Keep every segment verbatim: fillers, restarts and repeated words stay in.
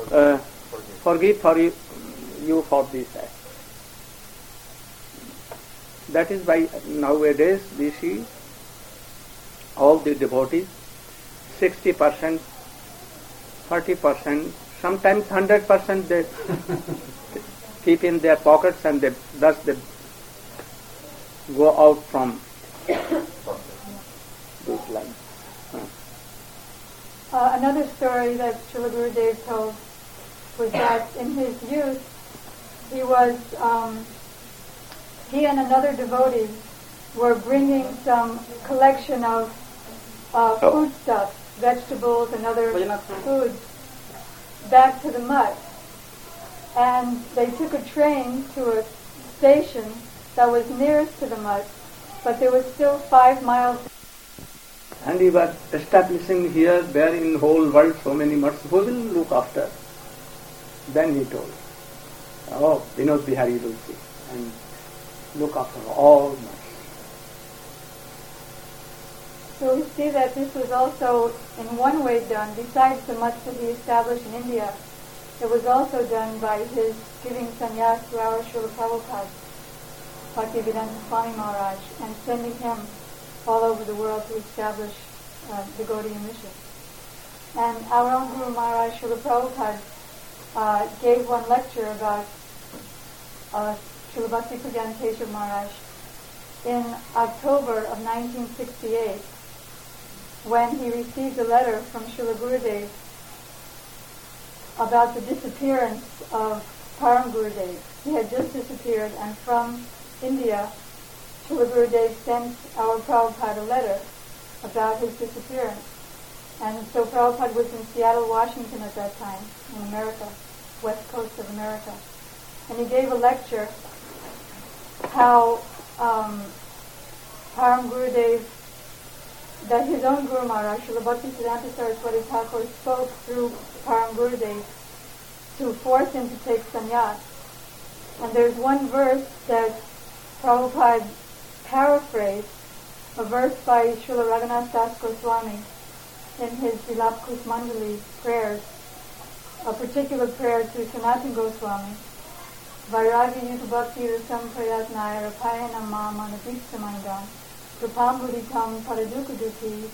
uh, forgive for you, you for this act. That is why nowadays we see all the devotees, sixty percent, forty percent, sometimes one hundred percent they keep in their pockets, and they, thus they go out from this line. Uh, another story that Srila Gurudev told was that in his youth, he was, um, he and another devotee were bringing some collection of uh, oh. foodstuffs, vegetables and other foods back to the mutt. And they took a train to a station that was nearest to the mutt, but there was still five miles. And he was establishing here, there in whole world so many mutts. Who will look after? Then he told, oh, Vinod Bihari will see and look after all mutts. So we see that this was also in one way done, besides the mutts that he established in India, it was also done by his giving sannyas to our Srila Prabhupada, Bhaktivedanta Swami Maharaj, and sending him all over the world to establish uh, the Gaudiya mission. And our own Guru Maharaj, Srila Prabhupada, uh, gave one lecture about uh, Srila Bhakti Pragyan Keshav Maharaj in October of nineteen sixty-eight, when he received a letter from Srila Gurudev about the disappearance of Param Gurudev. He had just disappeared, and from India, Srila Gurudev sent our Prabhupada a letter about his disappearance. And so Prabhupada was in Seattle, Washington at that time, in America, west coast of America. And he gave a lecture how um, Param Gurudev, that his own Guru Maharaj, Srila Bhaktisiddhanta Saraswati Thakur, spoke through Param Gurudev to force him to take sannyas. And there's one verse that Prabhupada paraphrased, a verse by Srila Raghunath Das Goswami in his Vilap Kusmandali prayers, a particular prayer to Sanatana Goswami. Vairagi yutu bhakti rasam prayatnaya rapayana mama napistamandam krupam buddhitam paradukaduki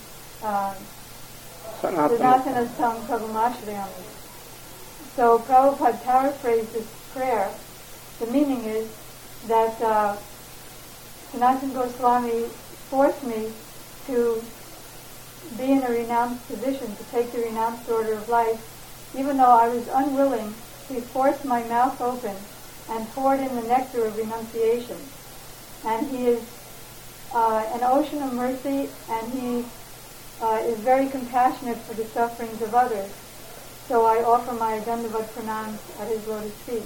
sanatana sam prabhumashrayami. So Prabhupada paraphrased this prayer. The meaning is that uh, Sanatana Goswami forced me to be in a renounced position, to take the renounced order of life, even though I was unwilling. He forced my mouth open and poured in the nectar of renunciation. And he is uh, an ocean of mercy, and he uh, is very compassionate for the sufferings of others. So I offer my Dandavat Pranams at his lotus feet.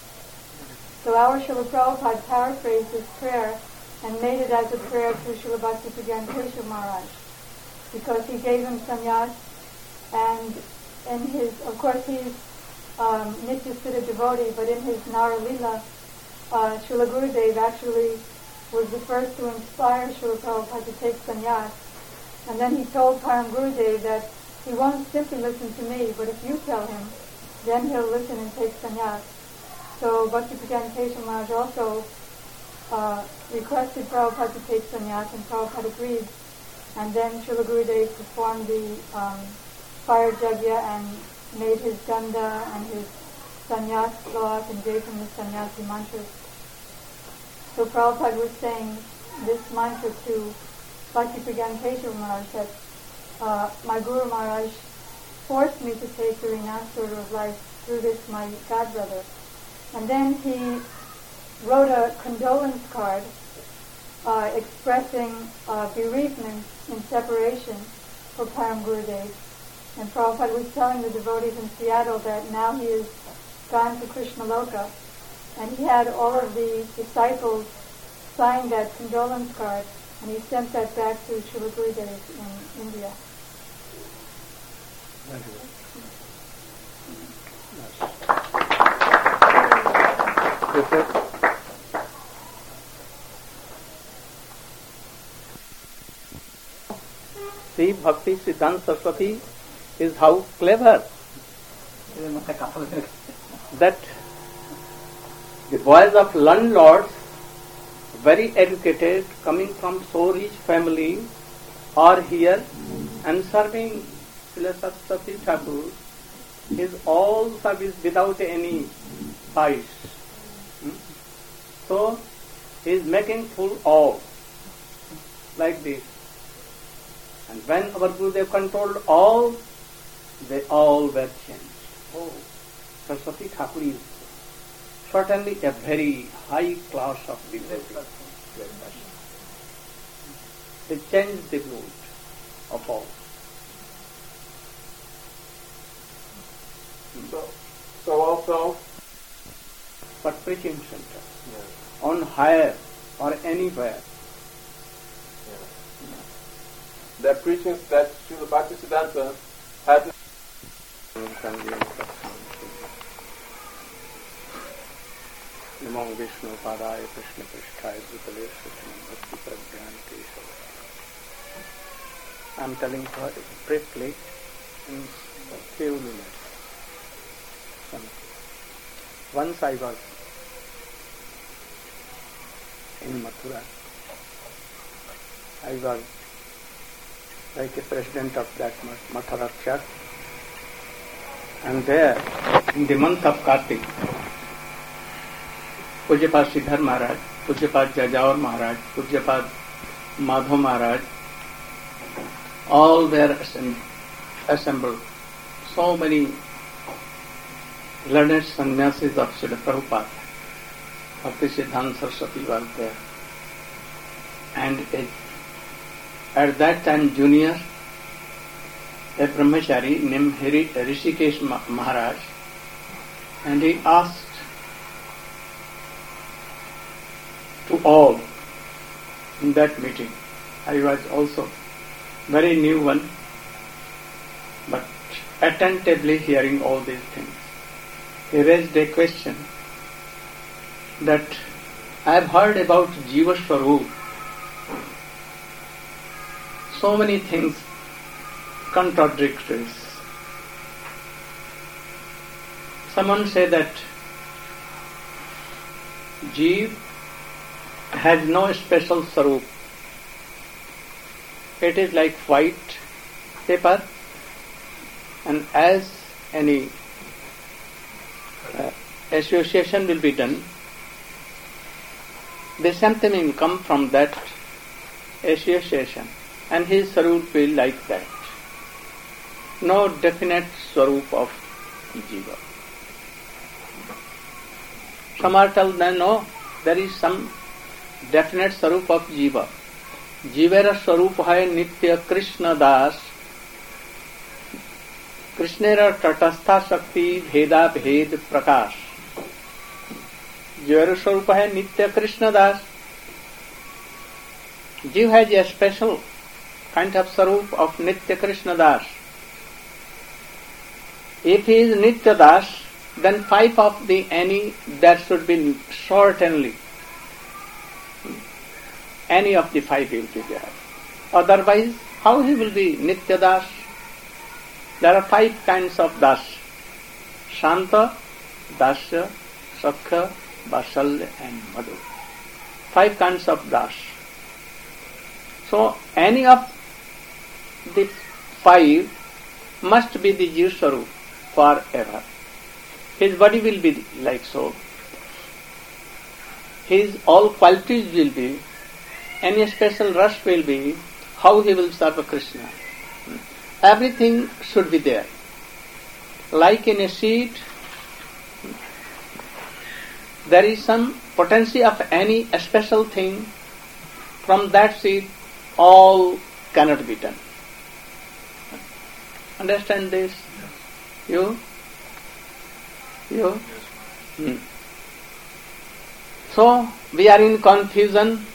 So our Srila Prabhupada paraphrased this prayer and made it as a prayer to Srila Bhakti Pragyan Keshav Maharaj, because he gave him sannyas, and in his, of course he's um, Nitya Siddha devotee, but in his Nara Lila, uh, Srila Gurudev actually was the first to inspire Srila Prabhupada to take sannyas. And then he told Param Gurudev that he won't simply listen to me, but if you tell him, then he'll listen and take sannyas. So Bhakti Pragyan Keshav Maharaj also uh, requested Prabhupada to take sannyas, and Prabhupada agreed. And then Srila Gurudev performed the um, fire yajna and made his danda and his sannyas cloth and gave him the sannyasi mantras. So Prabhupada was saying this mantra to Bhakti Pragyan Keshav Maharaj, that uh, my Guru Maharaj forced me to take the renounced order of life through this my godbrother. And then he wrote a condolence card uh, expressing uh, bereavement in separation for Param Gurudev. And Prabhupada was telling the devotees in Seattle that now he has gone to Krishna Loka, and he had all of the disciples sign that condolence card, and he sent that back to Srila Gurudev in India. Thank you. See, Bhakti Siddhanta Saraswati is how clever. that the boys of landlords, very educated, coming from so rich family, are here and serving Srila Saraswati Thakur is all service without any price. Hmm? So he is making full all like this. And when our Gurudev controlled all, they all were changed. Oh, Saraswati Thakur is certainly a very high class of devotee. They changed the mood of all. So, so also, but preaching center, yes. on higher or anywhere, yes. that preaching that Srila Bhaktisiddhanta had. Namo Vishnu Padaya Krishna Prishthaya Bhutale Sritam Bhakti Prajnana Kesava. I am telling her briefly in a few minutes. Once I was in Mathura. I was like a president of that Mathura church. And there, in the month of Kartik, Pujyapat Siddhar Maharaj, Pujyapat Jajaur Maharaj, Pujyapat Madhav Maharaj, all were assembled. So many learned sannyasis of Srila Prabhupada, Bhaktisiddhanta Saraswati was there. And a, at that time junior, a brahmachari named Rishikesh Maharaj, and he asked to all in that meeting. I was also very new one, but attentively hearing all these things. He raised a question that I have heard about Jiva Swarup. So many things contradictories. Someone say that Jiva has no special Swarup. It is like white paper, and as any uh, association will be done, the something will come from that association, and his Swarup will be like that. No definite Swarup of Jiva. Some are told that no, there is some definite Swarup of Jiva. Jivera Swarup hai Nitya Krishna Das. Krishnera Tatastha Shakti Bheda Bhed Prakash. Jivera Swarup hai Nitya Krishna Das. Jiva has a special kind of Swarup of Nitya Krishna Das. If he is Nitya Das, then five of the any there should be certainly any of the five will be there. Otherwise, how he will be Nitya Das? There are five kinds of Das. Shanta, Dasya, Sakha, Vasalya and Madhu. Five kinds of Das. So, any of the five must be the Jiva Swarup forever. His body will be like so. His all qualities will be, any special rush will be, how he will serve Krishna. Everything should be there. Like in a seed, there is some potency of any special thing. From that seed, all cannot be done. Understand this? You? You? Hmm. So, we are in confusion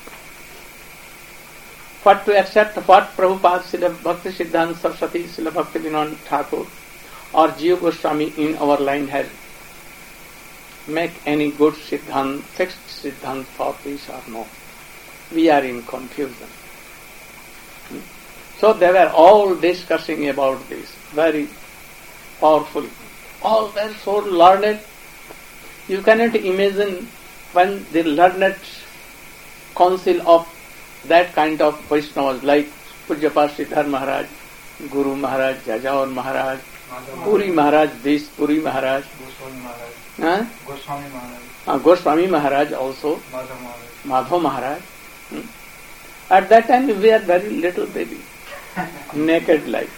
what to accept, what Prabhupada, Srila Bhaktisiddhanta Saraswati, Srila Bhaktivinoda Thakur or Jiva Goswami in our line has make any good siddhant, fixed siddhant for this or no. We are in confusion. Hmm. So they were all discussing about this very powerfully. all were so learned. You cannot imagine when the learned council of that kind of Vaishnavas like Pujyapad Sridhar Maharaj, Guru Maharaj, Jajaur Maharaj, Puri Maharaj, this Puri Maharaj, Goswami Maharaj, huh? Goswami Maharaj, uh, Goswami Maharaj also, Madhav Maharaj. Madhav Maharaj. Hmm? At that time we are very little baby, naked like.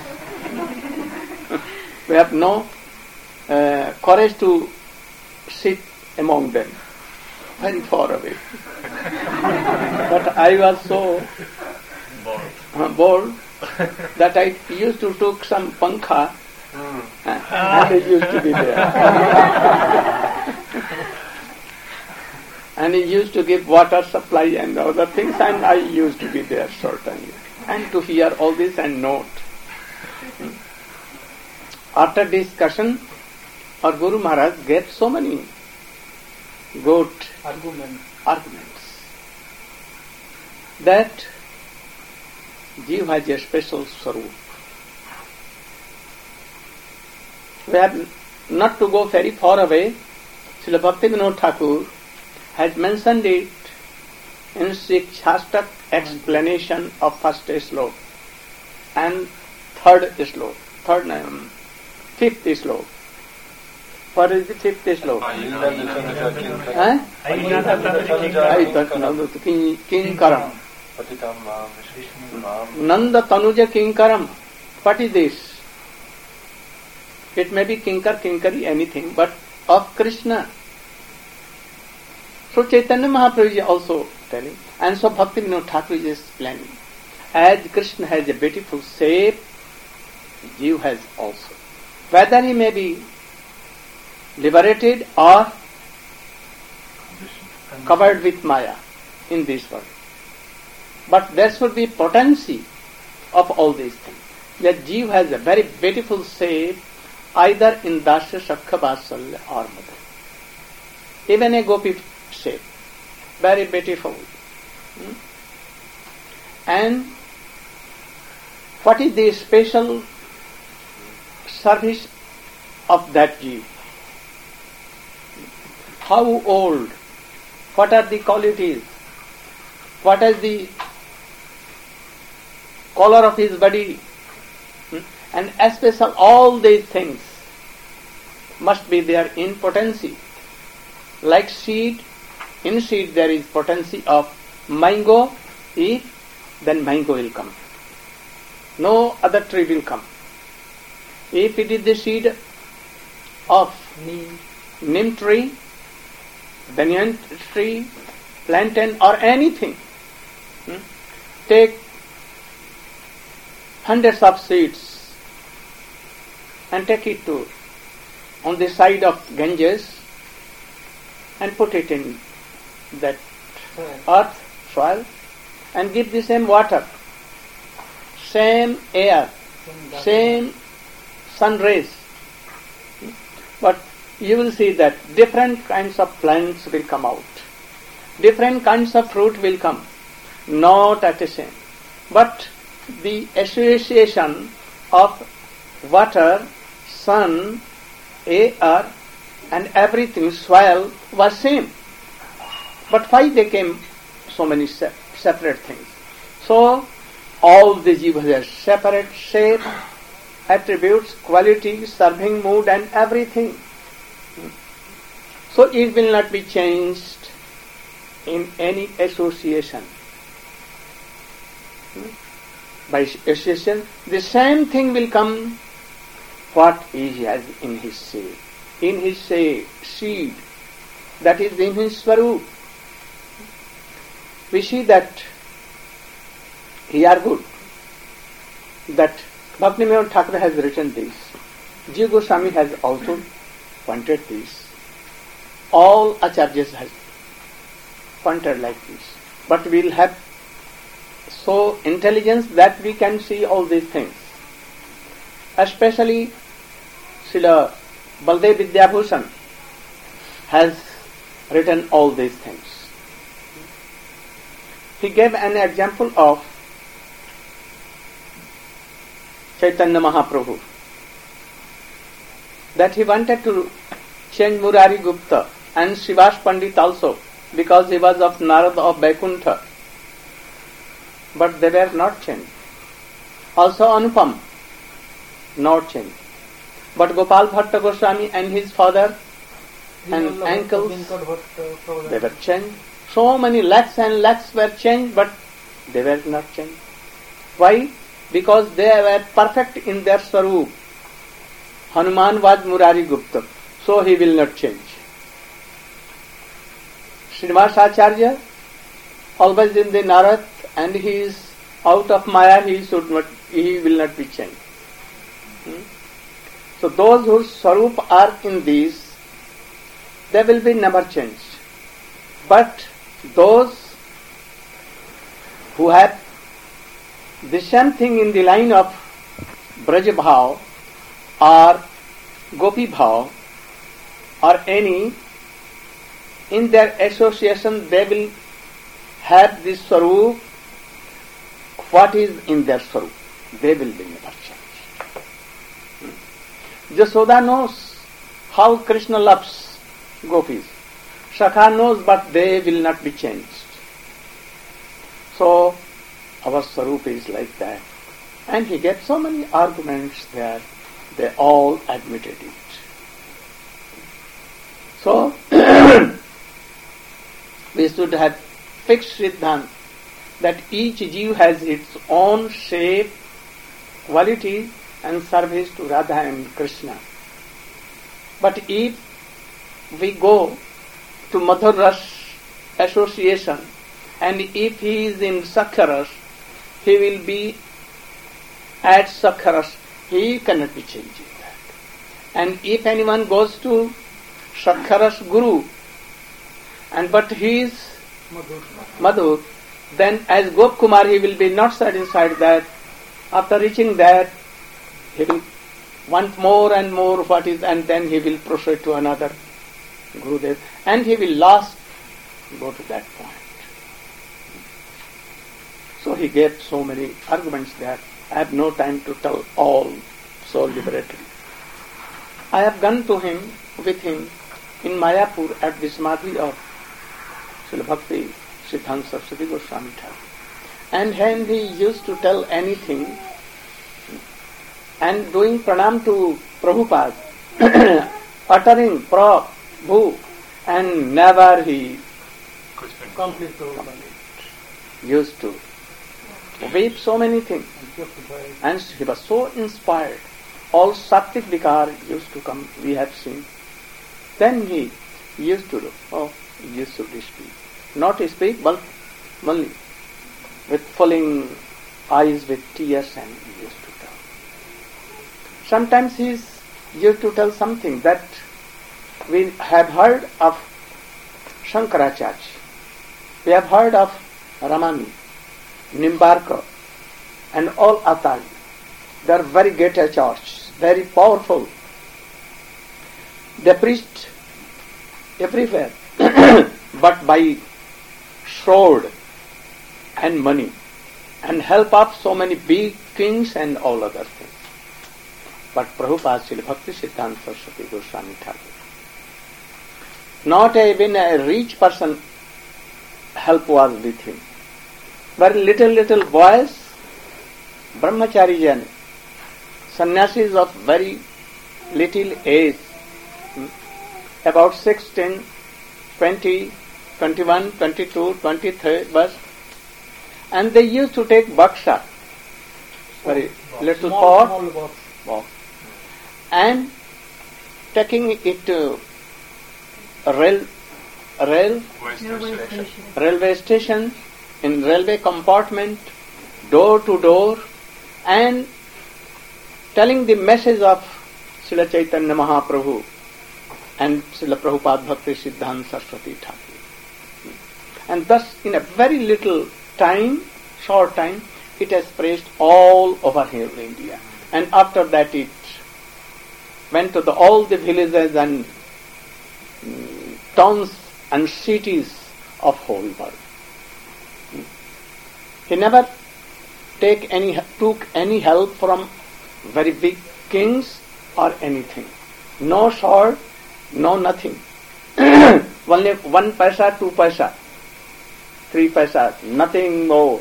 We have no uh, courage to sit among them, very far away. But I was so Bored. uh, bored that I used to took some pankha Mm. uh, and it used to be there. And he used to give water supply and other things, and I used to be there certainly. And to hear all this and note. Hmm. After discussion, our Guru Maharaj gave so many good Argument. arguments that Jiva has a special swarup. We have not to go very far away. Srila Bhaktivinoda Thakur has mentioned it in Shikshastak explanation of first slok and third slok, third, um, fifth slok. What is the fifth slok? Huh? Kinkaram. Nanda Tanuja Kinkaram. What is this? It may be Kinkar, Kinkari, anything, but of Krishna. So Chaitanya Mahaprabhu is also telling, and so Bhaktivinoda Thakur is explaining. As Krishna has a beautiful shape, Jiva has also. Whether he may be liberated or covered with Maya in this world. But there should be potency of all these things. That Jiva has a very beautiful shape, either in Dasya, Shakha, Vatsalya or Mother. Even a gopi shape, very beautiful. Hmm? And what is the special service of that Jiva? How old? What are the qualities? What is the color of his body? Hmm? And especially all these things must be there in potency. Like seed, in seed there is potency of mango. If then mango will come. No other tree will come. If it is the seed of neem, neem tree, banyan tree, plantain or anything, hmm? take hundreds of seeds and take it to on the side of Ganges and put it in that earth, soil, and give the same water, same air, same sun rays. But you will see that different kinds of plants will come out. Different kinds of fruit will come, not at the same. But the association of water, sun, air and everything, soil was same. But why they came so many se- separate things? So all the jiva has separate shape, attributes, qualities, serving mood and everything. So it will not be changed in any association. By association, the same thing will come what he has in his seed. In his seed, seed, that is in his swarup. We see that here good, that Bhaktivinoda Thakur has written this. Jiva Goswami has also pointed this. All acharyas have pointed like this. But we will have so intelligence that we can see all these things. Especially Srila Baldev Vidyabhushan has written all these things. He gave an example of Chaitanya Mahaprabhu. that he wanted to change Murari Gupta and Srivas Pandit also, because he was of Narada of Vaikuntha. But they were not changed. Also Anupam, not changed. But Gopal Bhatta Goswami and his father and uncles, they were changed. So many lakhs and lakhs were changed, but they were not changed. Why? Because they were perfect in their Swarup. Hanuman was Murari Gupta, so he will not change. Srinivas Acharya, always in the Narad, and he is out of Maya, he should not, he will not be changed. Hmm? So those whose Swarup are in these, they will be never changed. But those who have the same thing in the line of Braj Bhav or Gopi Bhav or any, in their association they will have this Swarup, what is in their Swarup. They will be never changed. Jasoda knows how Krishna loves gopis. Shakha knows, but they will not be changed. So, our Swarup is like that. And he gets so many arguments there, they all admitted it. So, we should have fixed Siddhant that each Jeev has its own shape, quality and service to Radha and Krishna. But if we go to Madhur Ras association, and if he is in Sakharas, he will be at Sakharas. He cannot be changing that. And if anyone goes to Sakharas Guru, and but he is Madhur, then as Gop Kumar he will be not satisfied that. After reaching that, he will want more and more what is, and then he will proceed to another Gurudev, and he will last go to that point. So he gave so many arguments there. I have no time to tell all so liberately. I have gone to him, with him, in Mayapur at the Samadhi of Srila Bhakti Siddhanta Saraswati Goswami Thakur. And when he used to tell anything, and doing pranam to Prabhupada, uttering pra, bhu, and never he complete used to weep so many things. And he was so inspired. All Sattvic Vikar used to come, we have seen. Then he used to do, oh, he used to speak. Not speak, but only with falling eyes with tears, and he used to tell. Sometimes he used to tell something that we have heard of Shankaracharya. We have heard of Ramani, Nimbarka, and all Atali. They are very great acharyas, very powerful. They preached everywhere, but by sword and money, and help up so many big kings and all other things. But Prabhupada Srila Bhakti Siddhanta Saraswati Goswami Thakur, not even a rich person help was with him. Very little little boys, brahmachari jan, sannyasis of very little age, about sixteen, twenty, twenty-one, twenty-two, twenty-three, but and they used to take baksha, very little pot, pot, and taking it to rail, rail, Railway station. railway station, in railway compartment, door to door, and telling the message of Srila Chaitanya Mahaprabhu and Srila Prabhupada Bhakti Siddhanta Saraswati Thakur. And thus, in a very little time, short time, it has preached all over here in India. And after that, it went to the, all the villages and mm, towns and cities of whole world. He never take any took any help from very big kings or anything. No sword, no nothing. Only one paisa, two paisa, three paisa, nothing more.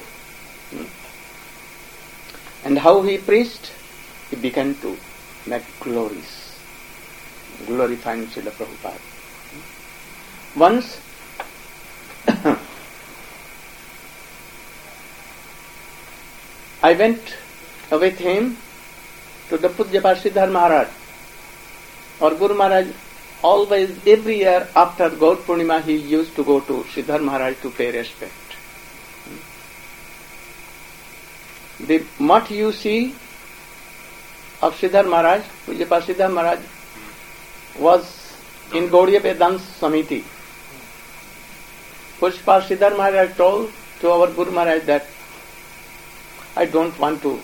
And how he preached? He began to make glories, glorifying Srila Prabhupada. Once, I went with him to the Pujyapad Siddhar Maharaj. Or Guru Maharaj, always, every year after Gaur Purnima, he used to go to Siddhar Maharaj to pay respect. The mutt you see of Siddhar Maharaj, Pujyapad Siddhar Maharaj, was in Gaudiya Vedanta Samiti. Pujyapad Siddhar Maharaj told to our Guru Maharaj that I don't want to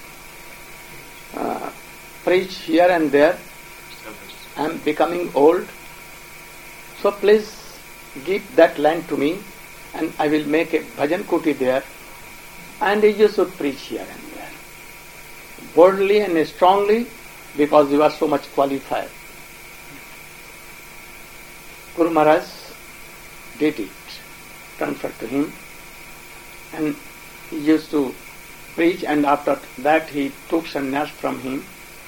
uh, preach here and there. I am becoming old. So please give that land to me and I will make a bhajan kuti there and you should preach here and there. Boldly and strongly because you are so much qualified. Guru Maharaj did it, transferred to him, and he used to preach, and after that he took sannyas from him.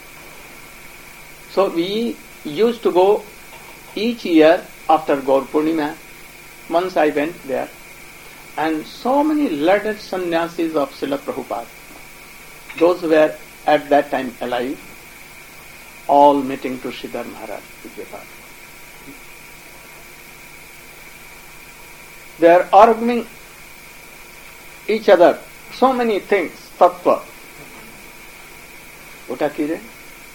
So we used to go each year after Gaur Purnima. Once I went there, and so many learned sannyasis of Srila Prabhupada, those who were at that time alive, all meeting to Siddhar Maharaj Pujyapad. They are arguing each other so many things, tattva. ওটা কি রে?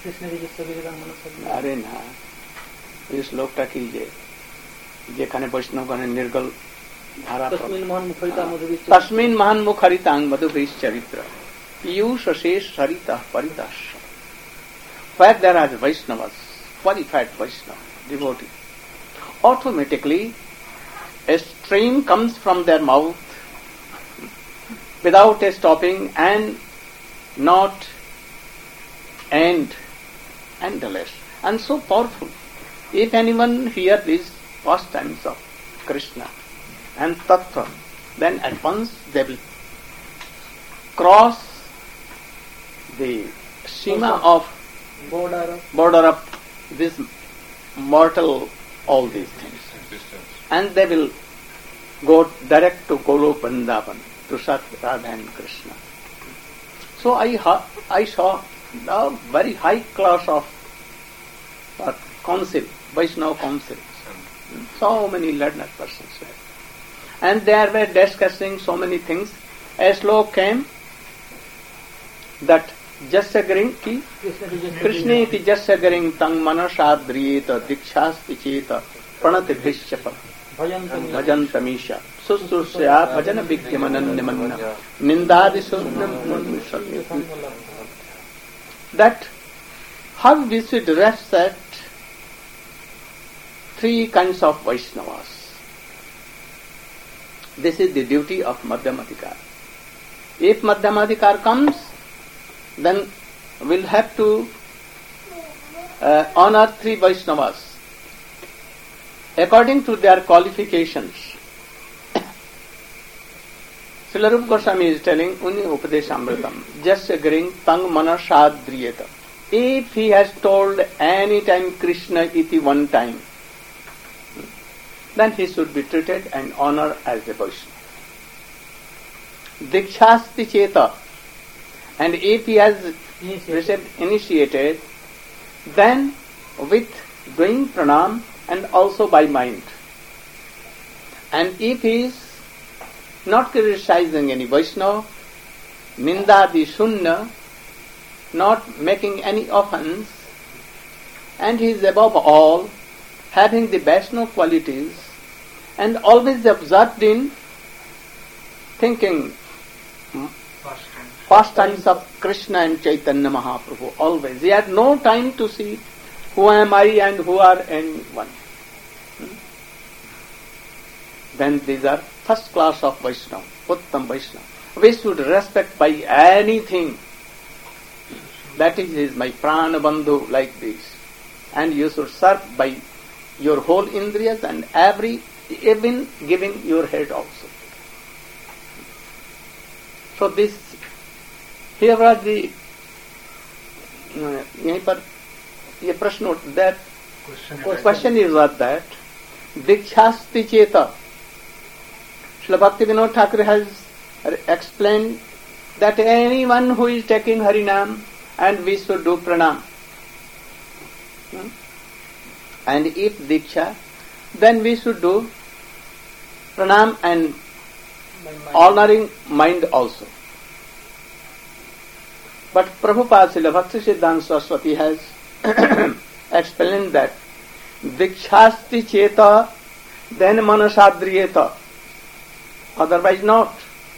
আরে না, এই শ্লোকটা কি যে যেখানে বৈষ্ণবগণের নির্গল ধারা তস্মিন মহান মুখরিতাং মধুবৃষ চরিত্র পীয়ূষ শেষ Sarita পরিদাস. Where there are Vaishnavas, qualified Vaishnava, devotee, automatically a stream comes from their mouth without a stopping and not end, endless, and so powerful. If anyone hear these pastimes of Krishna and Tattva, then at once they will cross the sima of border of, border of this mortal, all these things, and they will go direct to Golok Vrindavan, to Sat Radha and Krishna. So I I saw the very high class of uh, council, Vaishnava council. So many learned persons were. And they were discussing so many things. A slok came that Jasya Garing ki Krishna iti Jasya Garing tang manasadriyeta dikshasti cheta pranati bhishyapa bhajan tamisha sustusya bhajana bhikyamananyamanna nindadi sunnam. That how we should respect three kinds of Vaishnavas. This is the duty of Madhyamadikar. If Madhyamadikar comes, then we'll have to uh, honor three Vaishnavas according to their qualifications. Srila Rupa Goswami is telling Uni Upadeshamritam, Jasya Garing Tang Manasadriyeta. If he has told any time Krishna iti one time, then he should be treated and honored as a Vaishnava. Dikshasti cheta, and if he has received initiated, then with doing pranam and also by mind. And if he is not criticizing any Vaishnava, nindadi sunna, not making any offense, and he is above all having the Vaishnava qualities and always absorbed in thinking pastimes of Krishna and Chaitanya Mahaprabhu, always. He had no time to see who am I and who are anyone. Hmm? Then these are first class of Vaishnava, Uttam Vaishnava. We should respect by anything. That is, is my prana bandhu, like this. and you should serve by your whole indriyas and every, even giving your head also. So this, here was the, यहीं पर ये प्रश्न उठ, that question is what that Dikshasti Cheta. Srila Bhakti Vinod Thakur has explained that anyone who is taking Harinam and we should do pranam. Hmm? And if Diksha, then we should do pranam and honoring mind also. But Prabhupada Srila Bhakti Siddhanta Saraswati has explained that Dikshasti Cheta, then Manasadriyeta. Otherwise not.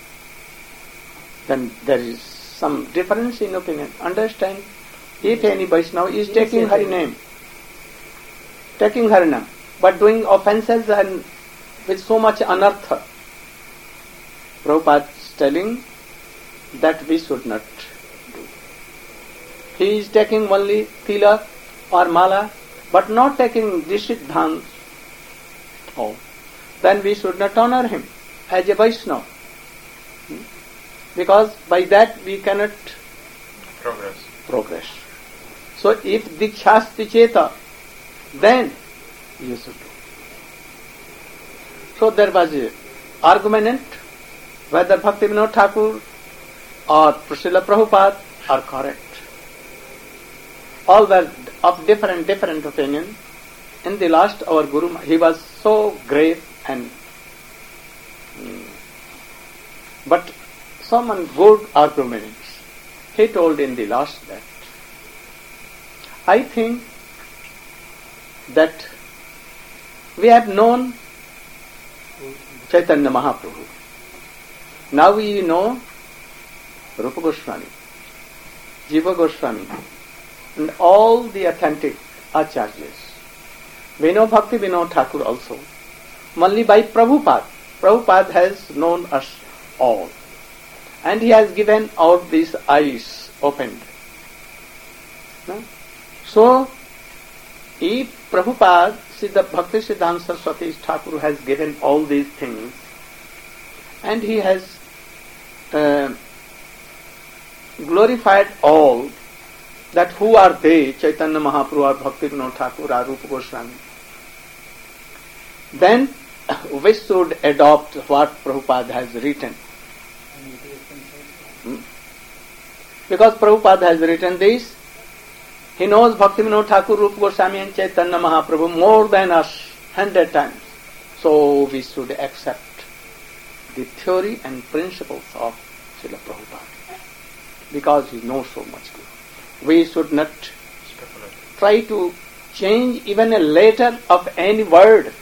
Then there is some difference in opinion. Understand? If any Vaishnava is taking Hari name, taking Harinam, but doing offences and with so much anartha, Prabhupada is telling that we should not do. He is taking only tilak or mala, but not taking Dishidhans. Oh, then we should not honor him as a Vaishnava. Because by that we cannot progress. progress. So if Dikshasti Cheta, then you should do. So there was an argument whether Bhakti Vinod Thakur or Srila Prabhupada are correct. All were of different, different opinion. In the last, our Guru, he was so grave and mm, but some good arguments. He told in the last that I think that we have known Chaitanya Mahaprabhu. Now we know Rupa Goswami, Jiva Goswami, and all the authentic acharyas. We know Bhakti Vinod Thakur also. Only by Prabhupada. Prabhupada has known us all. And he has given out these eyes opened. No? So, if Prabhupada, Siddha Bhakti Siddhanta Saraswati Thakur has given all these things, and he has uh, glorified all, that who are they, Chaitanya Mahaprabhu or Bhakti Vinod Thakur or Rupa Goswami, then we should adopt what Prabhupada has written. Hmm? Because Prabhupada has written this, he knows Bhakti Vinod Thakur, Rupa Goswami and Chaitanya Mahaprabhu more than us, hundred times. So we should accept the theory and principles of Srila Prabhupada, because he knows so much good. We should not try to change even a letter of any word.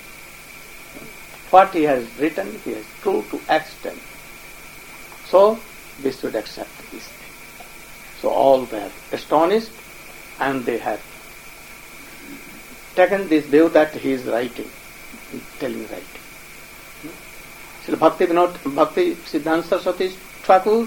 What he has written, he has true to extent. So we should accept this thing. So all were astonished, and they have taken this view that he is writing, telling writing. So Bhakti Vinod, Bhakti Siddhanta Saraswati Thakur,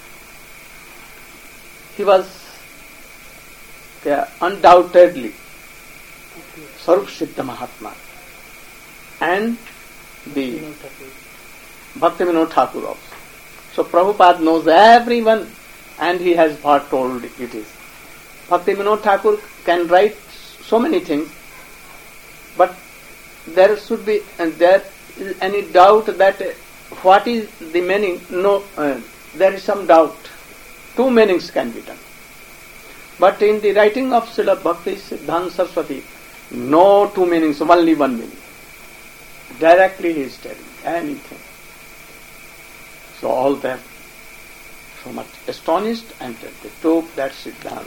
he was yeah, undoubtedly Sarup Siddha Mahatma, and the Bhakti Vinod Thakur also. So Prabhupada knows everyone, and he has foretold it is. Bhakti Vinod Thakur can write so many things, but there should be, and there is any doubt that uh, what is the meaning? No, uh, there is some doubt. Two meanings can be done. But in the writing of Srila Bhakti Siddhanta Saraswati, no two meanings, only one meaning. Directly he is telling anything. So all them so much astonished, and they took that Siddhanta.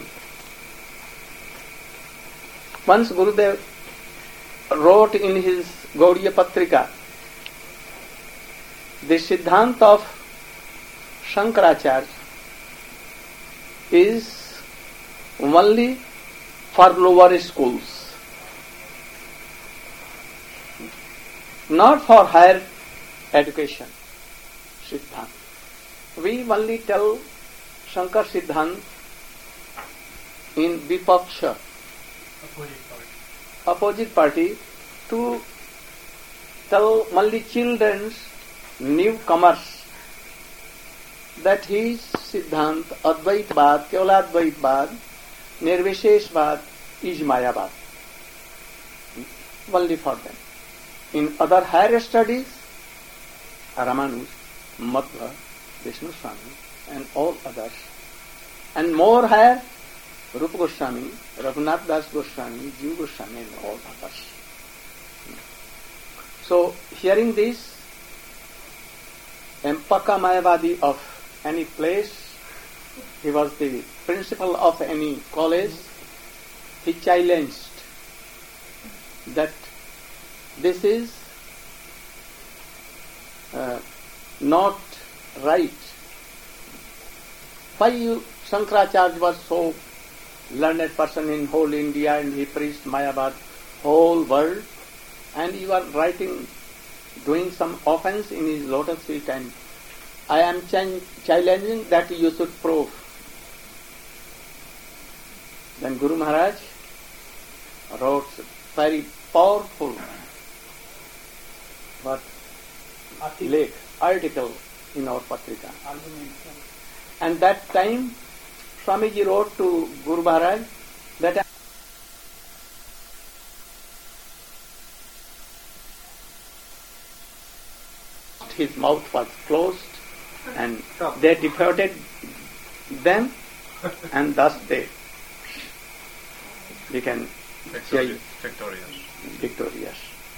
Once Gurudev wrote in his Gaudiya Patrika, the Siddhanta of Shankaracharya is only for lower schools, not for higher education. Siddhanta. We only tell Shankar Siddhanta in Vipaksha, Opposite party. opposite party to tell only children's newcomers that his Siddhant, Advaitvad, Kevaladvaitvad, Nirvisheshvad is Mayavad. Only for them. In other higher studies, Ramanuj, Madhva, Vishnu Swami, and all others. And more higher, Rupa Goswami, Raghunath Das Goswami, Jiva Goswami, and all others. So, hearing this, Empaka Mayavadi of any place, he was the principal of any college, he challenged that this is uh, not right. Why you, Shankaracharya was so learned person in whole India and he preached Mayavad whole world, and you are writing, doing some offense in his lotus feet, and I am ch- challenging that you should prove. Then Guru Maharaj wrote very powerful what lake, article in our Patrika. And that time Swamiji wrote to Guru Maharaj that his mouth was closed and they defeated them and thus they became Victorious. Victorious. victorious.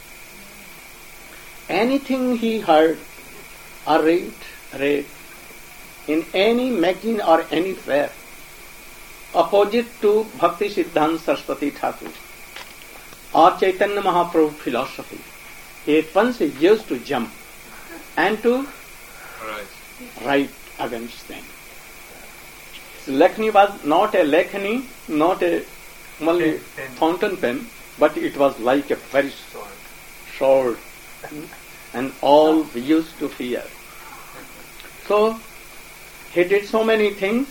Anything he heard or read, read in any magazine or anywhere opposite to Bhakti Siddhanta Saraswati Thakur or Chaitanya Mahaprabhu philosophy, he at once used to jump and to Right. write against them. Lakhani was not a Lakhani, not a only fountain pen, but it was like a very sword, and all we used to fear. So he did so many things,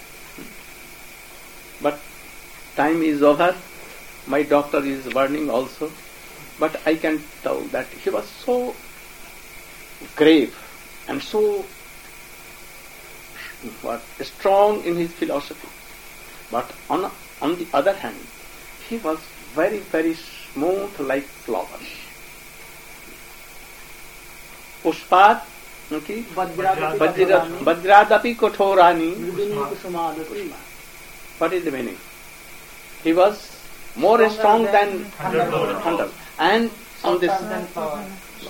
but time is over. My doctor is warning also, but I can tell that he was so grave and so what, strong in his philosophy. But on on the other hand, he was very, very smooth like flowers. Pushpat, okay? Vajra- Vajradapi kothorani. What is the meaning? He was more strong than thunder. And on this, Softer than a butterfly.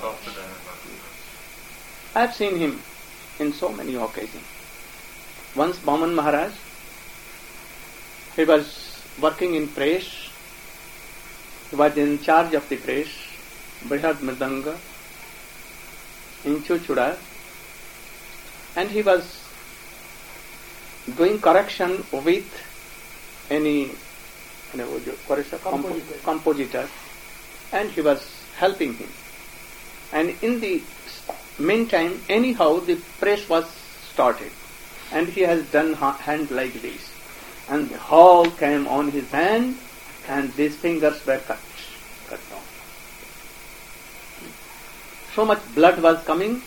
I have seen him in so many occasions. Once Bauman Maharaj, he was working in press. He was in charge of the press, Brihad Mridanga, in Chuchura, and he was doing correction with any, you know, correction, compositor. compositor, and he was helping him. And in the meantime, anyhow, the press was started, and he has done ha- hand like this, and the whole came on his hand, and these fingers were cut, cut down. So much blood was coming.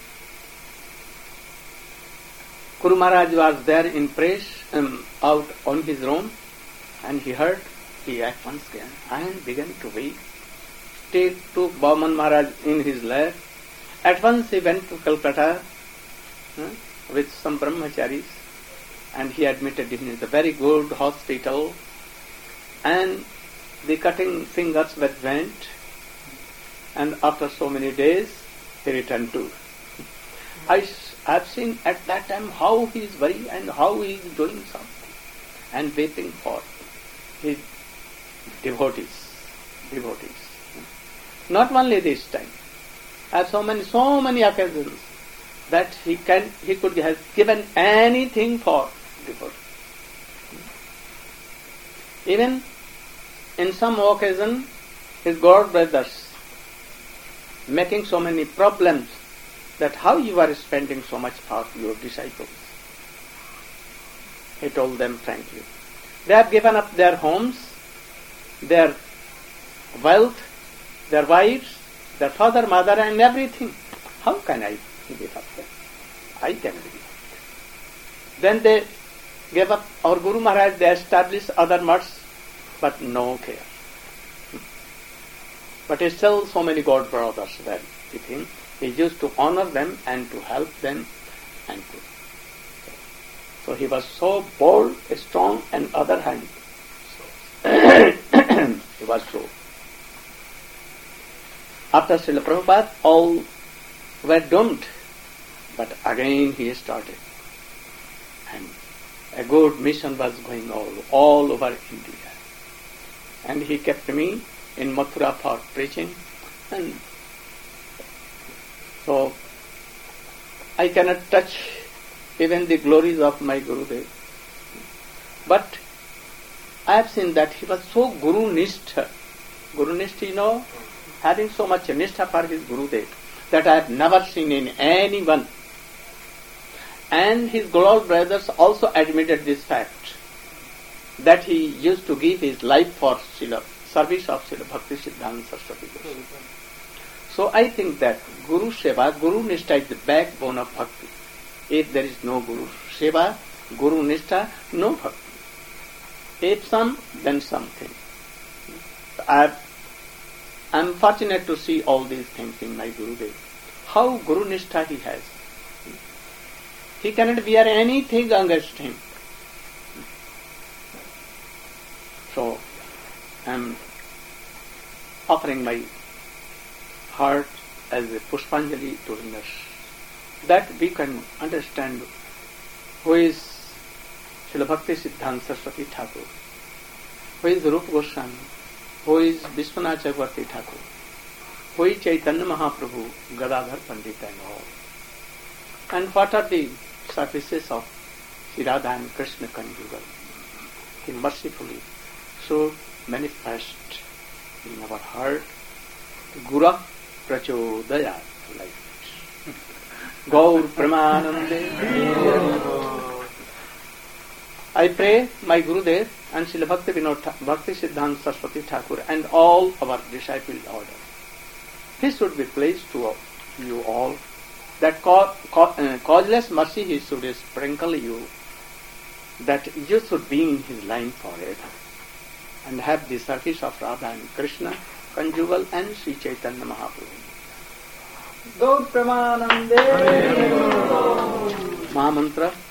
Guru Maharaj was there in press, um, out on his room, and he heard, he at once came and began to weep. Take took Bauman Maharaj in his lap. At once he went to Calcutta uh, with some brahmacharis, and he admitted him in a very good hospital, and the cutting fingers were went, and after so many days he returned to. I have seen at that time how he is worried and how he is doing something and waiting for his devotees, devotees. Not only this time, I have so many, so many occasions that he can, he could have given anything for devotees. Even in some occasion, his god brothers making so many problems that how you are spending so much for your disciples. He told them frankly. They have given up their homes their wealth, their wives, their father, mother and everything. How can I give up them? I cannot give up. Then they gave up our Guru Maharaj, they established other mutts, but no care. But still so many God brothers were with him. He used to honor them and to help them and to. So he was so bold, strong, and other hand, he was so. After Srila Prabhupada, all were doomed, but again he started. And a good mission was going all, all over India. And he kept me in Mathura for preaching, and so I cannot touch even the glories of my Gurudev. But I have seen that he was so Guru Nishtha. Guru Nishtha, you know, having so much Nishtha for his Gurudev that I have never seen in anyone. And his Golol brothers also admitted this fact, that he used to give his life for Srila, service of Srila Bhakti Siddhanta Saraswati Goswami. So I think that Guru Seva, Guru Nishtha is the backbone of Bhakti. If there is no Guru Seva, Guru Nishtha, no Bhakti. If some, then something. I am fortunate to see all these things in my Gurudev. How Guru Nishtha he has. He cannot bear anything against him. So, I am offering my heart as a Pushpanjali to others, that we can understand who is Srila Bhakti Siddhanta Saraswati Thakur, who is Rupa Goswami, who is Vishwanath Chakravarti Thakur, who is Chaitanya Mahaprabhu, Gadadhar Pandit and all. And what are the services of Sri Radha and Krishna conjugal? He mercifully should manifest in our heart Guru Prachodayat, like this. Gaur Pramanande. I pray my Gurudev and Srila Bhakti Vinod Bhakti Siddhanta Saraswati Thakur and all our disciple order, he should be pleased to you all, that ca- ca- uh, causeless mercy he should sprinkle you, that you should be in his line forever and have the service of Radha and Krishna conjugal and Sri Chaitanya Mahaprabhu. Gaur Pramanande. Mahamantra.